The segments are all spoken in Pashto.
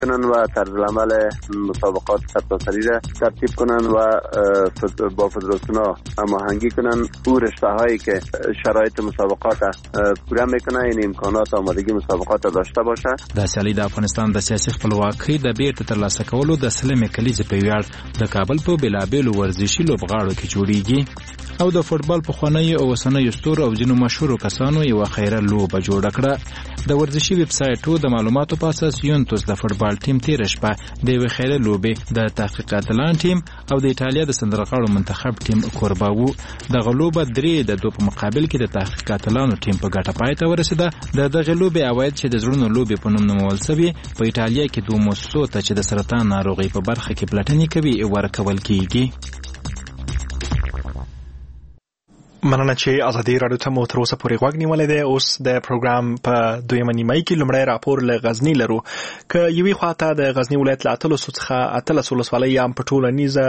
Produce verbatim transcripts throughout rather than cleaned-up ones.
کنن و طرز عمل مسابقات سرتاسری را ترتیب کنن و با فدراسیون‌ها هماهنگی کنن. او رشته‌هایی که شرایط مسابقات پوره میکنه این امکانات آمادگی مسابقات داشته باشه. د سیالۍ د افغانستان د سیاسي خپلواکۍ د بیرته ترلاسه کولو د سلمې کلیزې په ویاړ د کابل په بېلابېلو ورزشي لوبغاړو کې جوړیږي او د فوټبال پخوانیو او اوسنیو ستورو او ځینو مشهورو کسانو یوه خیره لوبه جوړه کړه. د ورزشي ویب سایټو د معلوماتو په اساس یونتوس د فوټبال ټیم تېره شپه د یوې خیره لوبې د تحقیقات اتلان ټیم او د ایټالیا د سندرغاړو منتخب ټیم کوربه وو. دغه لوبه درې د دوه په مقابل کې د تحقیقات اتلانو ټیم په ګټه پای ته ورسېده. د دغې لوبې عواید چې د زړونو لوبې په نوم نومول سوي په ایټالیا کې دوه مؤسسو ته چې د سرطان ناروغۍ په برخه کې پلټنې کوي ورکول کیږي. مننه چې ازادي راډیو ته مو تر اوسه پورې غوږ نیولی دی. اوس د پروګرام په دویمه نیمایي کې لومړی راپور له غزني لرو. که یوې خواته د غزني ولایت له اتلسو څخه اتلس ولسوالۍ هم په ټولنیزه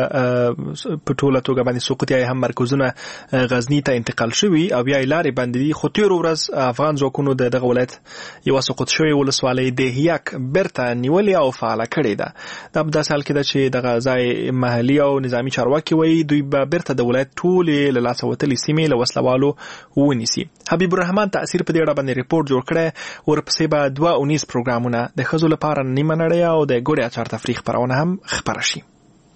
په ټوله توګه باندې سقوط یا هم مرکزونه غزني ته انتقال شوي او بیا یې لارې بندې دي. خو تېره ورځ افغان ځواکونو د دغه ولایت یوه سقوط شوې ولسوالۍ د هیاک بیرته نیولې او فعاله کړې ده. دا په داسې حال کې ده چې دغه ځای محلي او نظامي چارواکي وایي دوی به بیرته د ولایت ټولې له لاسه وتلې سیمې له وسلوالو ونیسي. حبیب الرحمن تأثیر په دې اړه باندې ریپورت جوړ کړی. ورپسې به دوه اونیز پروګرامونه د ښځو لپاره نیمه نړۍ او د ګوړې اچار تفریح خپرونه هم خپره شي.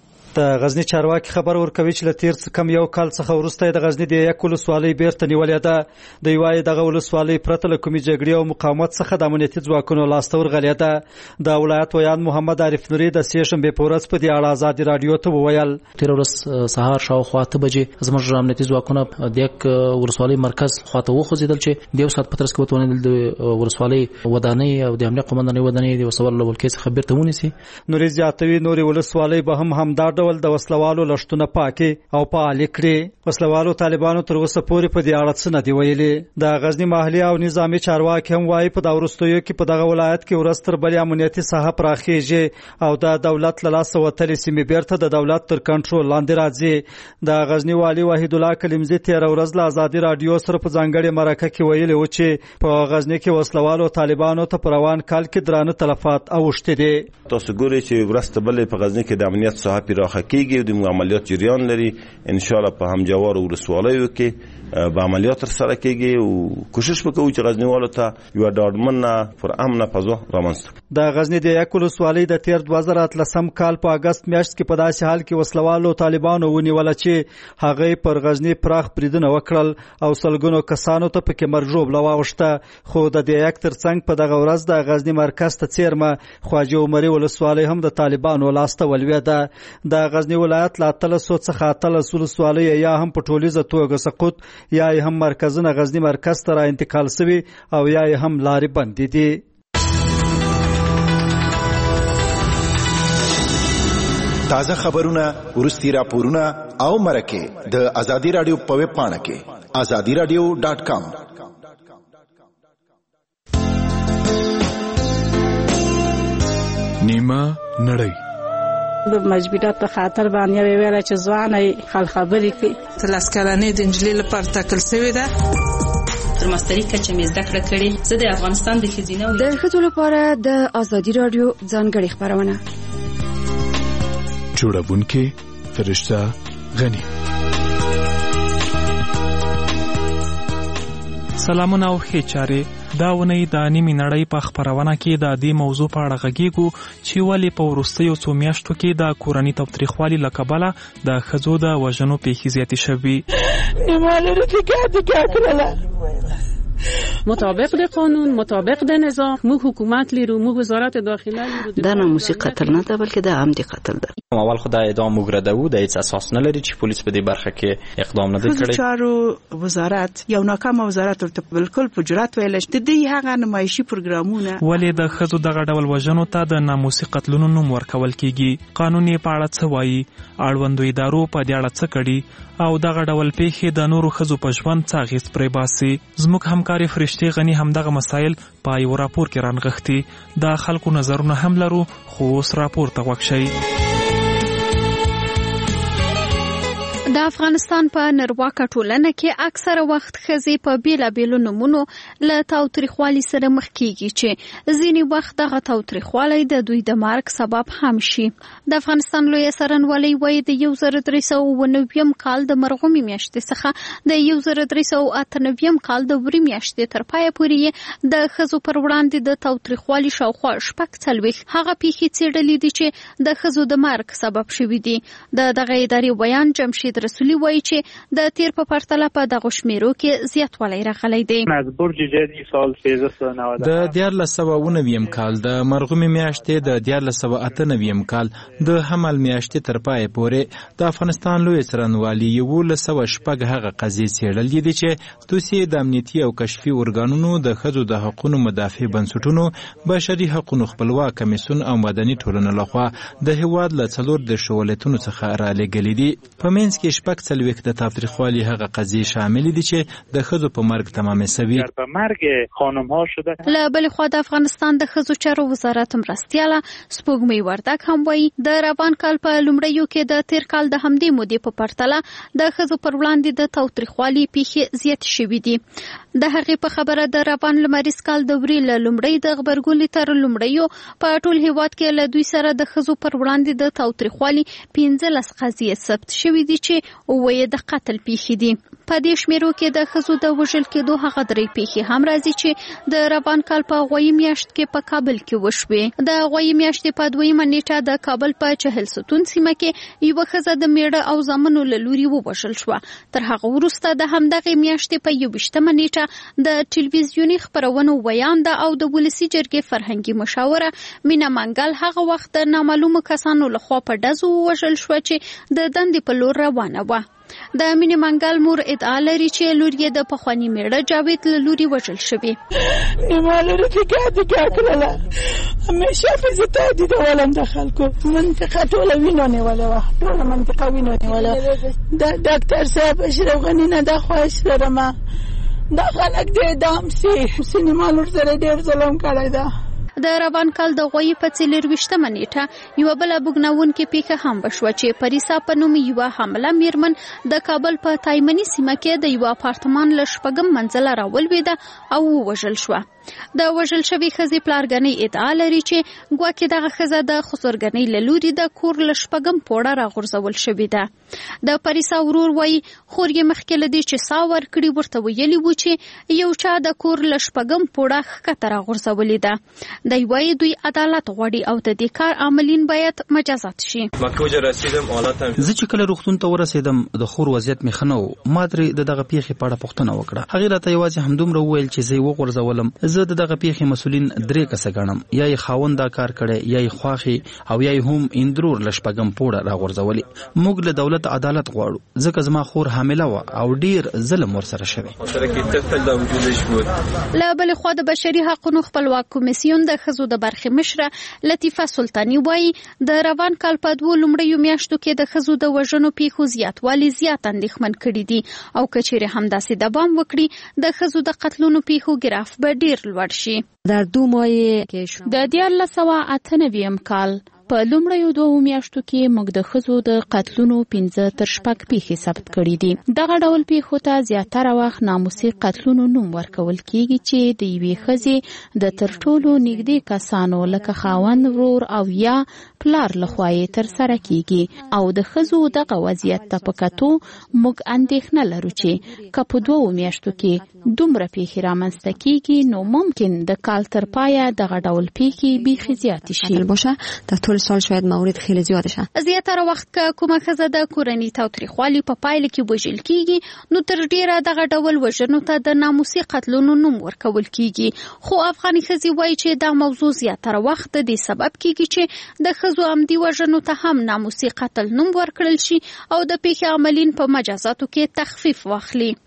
د غزنی چارواکي خبر ورکوي چې له تیر څخه کم یو کال څخه وروسته د غزنی د یک ولسوالۍ بیرته نیولې ده. د یوې دغه ولسوالۍ پرته له کومې جګړې او مقاومت څخه د امنیتي ځواکونو لاسته ورغلې ده. د ولایت ویان محمد عارف نوري د سې شنبې په ورځ په دې اړه ازادي راډیو ته وویل. تیر ورځ سهار شاوخوا اته بجې زموږ امنیتي ځواکونه د یک ولسوالۍ مرکز خواته وخوځېدل چې د یو ساعت په ترڅ کې وتوانېدل د ولسوالۍ ودانۍ او د امنیت قومندانۍ ودانۍ د وسوال له ولکې څخه بیرته ونیسي. نوري زیاتوي نورې ولسوالۍ به هم همدا ډول د وسلوالو لشتونه پاکي او فعال کړي. وسلوالو طالبانو تر اوسه پورې په دې اړه څه نه دی ویلي. د غزنی محلي او نظامي چارواکي هم وايي په دا وروستیو کې په دغه ولایت کې ورځ تر بلې امنیتي ساحه پراخیږي او د دولت له لاسه وتلې سیمې بیرته د دولت تر کنټرول لاندې راځي. د غزنی والي وحید الله کلیمزي تېره ورځ له ازادي راډیو سره په ځانګړې مرکه کې ویلي و چې په غزنی کې وسلوالو طالبانو ته په روان کال کې درانه تلفات اوښتي دي. تاسو ګورئ چې ورځ تر بلې په غزنی کې د امنیت ساحه پراخه کیږي، د عملیات جریان لري. ان شاء الله په همجوار ولسوالیو کې به عملیات سره کېږي او کوشش وکړو چې غزنیوالو ته یو ډاډمنه پر امن فضا رامنځته. د غزنی د یک ولسوالۍ د تیر دوه زره اتلسم کال په اگست میاشت کې په داسې حال کې وسلوالو طالبانو ونیول چې هغه پر غزنی پراخ بریدونه وکړل او سلګونو کسانو ته پکې مرګ ژوبله واوښته. خو د دې یک ترڅنګ په دغه ورځ د غزنی مرکز ته څیرمه خواجه عمري ولسوالۍ هم د طالبانو لاسته ولوېده. د غزنی ولایت له اتلسو څخه اتلس ولسوالۍ یا هم په ټولیزه توګه سقوط یا هم مرکزونه غزنی مرکز ته را انتقال شوي او یا هم لارې بندې دي. تازه خبرونه، ورستي راپورونه او مرکه د ازادي راډیو په ویب پاڼه کې ازادي راډیو ډاټ کام. نیمه نړۍ د مجبورات په خاطر باندې ویل چې ځواني خل خبرې کوي. تلس کلنې د انجلۍ لپاره تکل شوی ده. تر ماستري کچه مې زده کړه کړې. زه د افغانستان د ښځینه د ښځو لپاره د ازادي راډیو ځانګړې خبرونه جوړونکې فرشته غنی. سلامونه او ښې چارې. دا ونی د نیمې نړۍ په خپرونه کې د دې موضوع په اړه غږیږو چې ولې په وروستیو څو میاشتو کې د کورني تاوتریخوالي له کبله د ښځو د وژنو پیښې زیاتې شوي. مطابق د قانون، مطابق د نظام، مو حکومت لرو، مو وزارت داخله لرو. دا ناموسي قتل نه ده بلکې د عمدي قتل ده. اول خو د اعدام وګرځده و، د هیڅ اساس نه لري چې پولیس په دې برخه کې اقدام نه کړي. چارو وزارت یو ناکام وزارت ورته بالکل په جرأت ویل چې د هغه نمایشي پروګرامونه ولې د ښځو دغه ډول وژنو ته د ناموسي قتلونو نوم ورکول کیږي. قانون یې په اړه څه وایي، اړوندو ادارو په دې اړه څه کړي او دغه ډول پیښې د نورو ښځو په ژوند څه اغېز پرې باسي. زموږ همکارې فرشتې غني همدغه مسایل په یو راپور کې رانغښتي. د خلکو نظرونه هم لرو، خو اوس راپور ته غوږ شئ. د افغانستان په نرواکه ټولنه کې اکثره وخت ښځې په بیلابیلو نومونو له تاوتریخوالي سره مخ کیږي چې ځینې وخت دغه تاوتریخوالی د دوی د مرګ سبب هم شي. د افغانستان لویه څارنوالۍ وایي د یو زر درې سوه اووه نوي کال د مرغومې میاشتې څخه د یو زر درې سوه اته نوي کال د وری میاشتې تر پایه پورې د ښځو پر وړاندې د تاوتریخوالي شاوخوا شپږ څلوېښت هغه پیښې څېړلې دي چې د ښځو د مرګ سبب شوي دي. د دغه ادارې ویان جمشید رسولي وایي چې د تیر په پرتله په دغه شمیرو کې زیاتوالی راغلی دی. د دیارلس سوه اووه نوي کال د مرغومې میاشتې د دیارلس سوه اته نوي کال د حمل میاشتې تر پایه پورې د افغانستان لویه څارنوالي یولس سوه شپږ هغه قضیې څېړلې دي چې دوی د امنیتي او کشفي ارګانونو د ښځو د حقونو مدافع بنسټونو بشري حقونو خپلواک کمیسیون او مدني ټولنو لخوا د هیواد له څلور دېرشو ولایتونو څخه رالیږلي دي. په منځ کې شپږ څلوېښت د تاوتریخوالي هغه قضیې شاملې دي چې د ښځو په مرګ تمامې سوي. له بلې خوا د افغانستان د ښځو چارو وزارت مرستیاله سپوږمۍ وردګ هم وایي د روان کال په لومړیو کې د تیر کال د همدې مودې په پرتله د ښځو پر وړاندې د تاوتریخوالي پیښې زیاتې شوي دي. د هغې په خبره د روان لمریز کال د وري له لومړۍ د غبرګولي تر لومړیو په ټول هیواد کې له دوی سره د ښځو پر وړاندې د تاوتریخوالي پنځلس قضیې ثبت شوي دي چې اووه یې د قتل پیښې دي. په دې شمیرو کې د ښځو د وژل کېدو هغه درې پیښې هم راځي چې د روان کال په غویي میاشت کې په کابل کې وشوې. د غویي میاشتې په دویمه نیټه د کابل په چهل ستون سیمه کې یوه ښځه د میړه او زامنو له لوري ووژل شوه. تر هغه وروسته د همدغې میاشتې په یوویشتمه نیټه د ټلویزیوني خپرونو ویانده او د ولسي جرګې فرهنګي مشاوره مینا منګل هغه وخت د نامعلومو کسانو لخوا په ډزو ووژل شوه چې د دندې په لور روانه وه. د مینې منګل مور ادعا لري چې لور یې د پخواني میړه جاوید له لوري وژل شوې. نیمه لوري فکر دیګه کړله همیشه په تهدید ولم د خلکو منطقه ټوله وینو نیولې وه ټوله منطقه وینو نیولې. د ډاکټر صاحب اشرف غني نه دا خواهش لرم دا خلک دې اعدام سي. سینما لور سره ډېر ظلم کړی ده. د روان کال د غویي په څلېرویشتمه نیټه یوه بله بوږنوونکې پیښه هم وشوه چې پریسا په نوم یوه حامله میرمن د کابل په تایمني سیمه کې د یوه اپارتمان له شپږم منزله راولوېده او ووژل شوه. د وژل شوې ښځې پلارګنۍ ادعا لري چې ګواکې دغه ښځه د خسرګنۍ له لوري د کور له شپږم پوړه راغورځول شوې ده. د پریسا ورور وایي خور یې مخکې له دې چې ساه ورکړي ورته ویلي وو چې یو چا د کور له شپږم پوړه ښکته راغورځولې ده. دی وایي دوی عدالت غواړي او د دې کار عاملین باید مجازات شي. زه چې کله روغتون ته ورسېدم د خور وضعیت مې ښه نه و. ما ترې د دغه پیښې په اړه پوښتنه وکړه. هغې راته یوازې همدومره وویل چې زه یې وغورځولم. زه د دغه پیښې مسؤلین درې کسه ګڼم. یا یې خاوند دا کار کړی یا یې خواښې او یا یې هم اندرور له شپږم پوړه راغورځولې. موږ له دولت عدالت غواړو ځکه زما خور حامله وه او ډېر ظلم ورسره شوی. له بلې خوا د بشري حقونو خپلواک کمیسیون د ښځو د برخې مشره لطیفه سلطاني وایي د روان کال په دوو لومړیو میاشتو کې د ښځو د وژنو پیښو زیاتوالی زیات اندېښمن کړي دي او که چیرې همداسې دوام وکړي د ښځو د قتلونو پیښو ګراف به ډېر لوړ شي. در دو ماه د دیارلس سوه اته نوي کال په لومړیو دوو میاشتو کې موږ د ښځو د قتلونو پنځه تر شپږ پیښې ثبت کړي دي. دغه ډول پیښو ته زیاتره وخت ناموسي قتلونو نوم ورکول کیږي چې د یوې ښځې د تر ټولو نږدې کسانو لکه خاوند، ورور او یا پلار لخوا یې ترسره کیږي او د ښځو دغه وضعیت ته په کتو موږ اندېښنه لرو چې که په دوو میاشتو کې دومره پیښې رامنځته کیږي نو ممکن د کال تر پایه دغه ډول پیښې بیخي زیاتې شي. سال شاید مورد خیلی زیاده شه. زیاتره وخت که کومه ښځه د کورني تاوتریخوالي په پایله کې وژل کیږي نو تر ډیره دغه ډول وژنو ته د ناموسي قتلونو نوم ورکول کیږي. خو افغاني ښځې وایي چې دا موضوع زیاتره وخت د دې سبب کیږي چې د ښځو عمدي وژنو ته هم ناموسي قتل نوم ورکړل شي او د پیښې عاملین په مجازاتو کې تخفیف واخلي.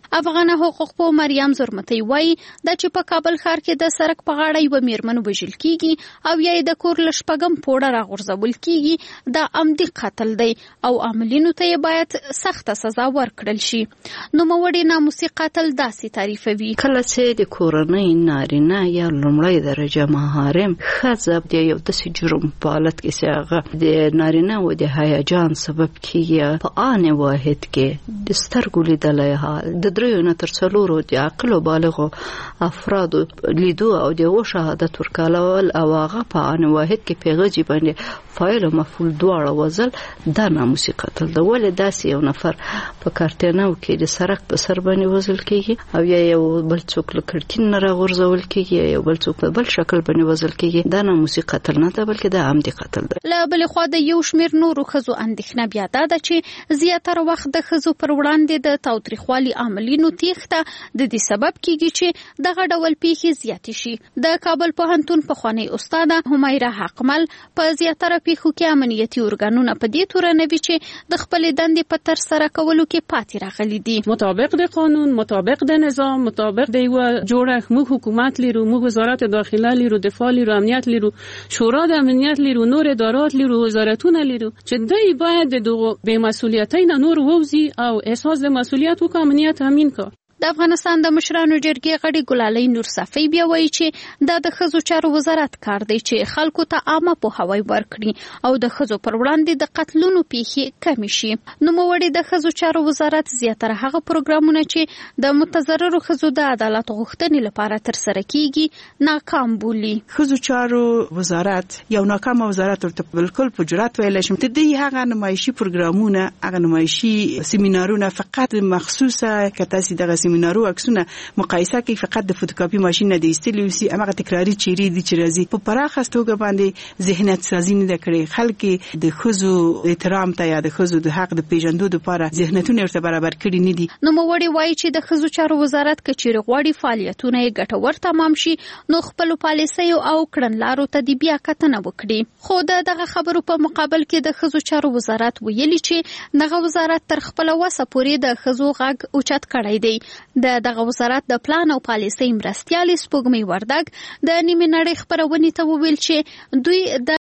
افغان حقوق په مریم زرمتي وایي د چې په کابل ښار کې د سړک په غاړه یو میرمن وژل کیږي او یا د کور لشپګم پوره راغورځول کیږي دا عمدي قتل دی او عاملینو ته باید سخت سزا ورکړل شي. نو موړي ناموسي قتل داسې تعریفوي. کله چې د کورنۍ نارینه یا لومړی درجه محارم ښځه د یو داسې جرم په حالت کې چې هغه د نارینه و د هیجان سبب کیږي په آن واحد کې د سترګو لیدلی حال د دریو نه تر څلورو د عقل او بالغو افرادو لیدو او د و شهادت ورکول او هغه په آن واحد کې پیغجی باندې فاعل او مفعول دواړه وزل دا ناموسي قتل ده. ولې داسې یو نفر په کارتینو کې د سړک په سر باندې وزل کیږي او یا یو بل څوک له کړکۍ نه راغورځول کیږي یا بل څوک په بل شکل باندې وزل کیږي دا ناموسي قتل نه ده بلکې دا عمدي قتل ده. له بلې خوا د یو شمېر نورو ښځو اندېښنه بیا دا ده چې زیاتره وخت د ښځو پر وړاندې د تاوتریخوالي عاملینو تیښته د دې سبب کیږي چې دغه ډول پیښې زیاتې شي. د کابل پوهنتون پخوانۍ استاده همیره حقمل په زیاتره پیښو کې امنیتي ارګانونه په دې تورنوي چې د خپلې دندې په ترسره کولو کې پاتې راغلي دي. مطابق د قانون، مطابق د نظام، مطابق د یو جوړښت موږ حکومت لرو، موږ وزارت داخله لرو، دفاع لرو، امنیت لرو، شورا د امنیت لرو، نور ادارات لرو، وزارتونه لرو چې دوی باید د دغه بې مسؤلیتۍ نه نور ووځي او احساس د مسؤلیت وکړي، امنیت تامین کړي. د افغانستان د مشرانو جرګې غړي ګلالۍ نورصفی بیا وایي چې دا د ښځو چارو وزارت کار دی چې خلکو ته عامه پوهاوی ورکړي او د ښځو پر وړاندې د قتلونو پیښې کمې شي. نوموړي د ښځو چارو وزارت زیاتره هغه پروګرامونه چې د متضررو ښځو د عدالت غوښتنې لپاره ترسره کیږي ناکام بولي. ښځو چارو وزارت یو ناکام وزارت ورته بالکل په جرأت ویل شم. د دې هغه نمایشي پروګرامونه، هغه نمایشي سیمینارونه فقط مخصوصه کتاسي دغه سیمینارو عکسونه مقایسه کوي فقط د فوتوکاپي ماشين نه د ایستلو سي هغه تکراری چيري دي چې راځي په پراخه توګه باندې ذهنیت سازي نه کړي. خلک د خزو احترام ته یا د خزو د حق د پیژندو لپاره ذهنیتونه ورته برابر کړي نه دي. نو موړي وایي چې د خزو چارو وزارت کچېر غواړي فعالیتونه یې ګټور تمام شي نو خپل پالیسي او کړنلارو ته دی بیا کتنه وکړي. خو دغه خبرو په مقابل کې د خزو چارو وزارت ویلي چې دغه وزارت تر خپل وسه پورې د خزو غږ اوچت کړی دی. د دغه وزارت د پلان او پالیسۍ مرستیال سپوږمۍ وردګ د نیمه نړۍ خبرونه ته وویل چې دوی د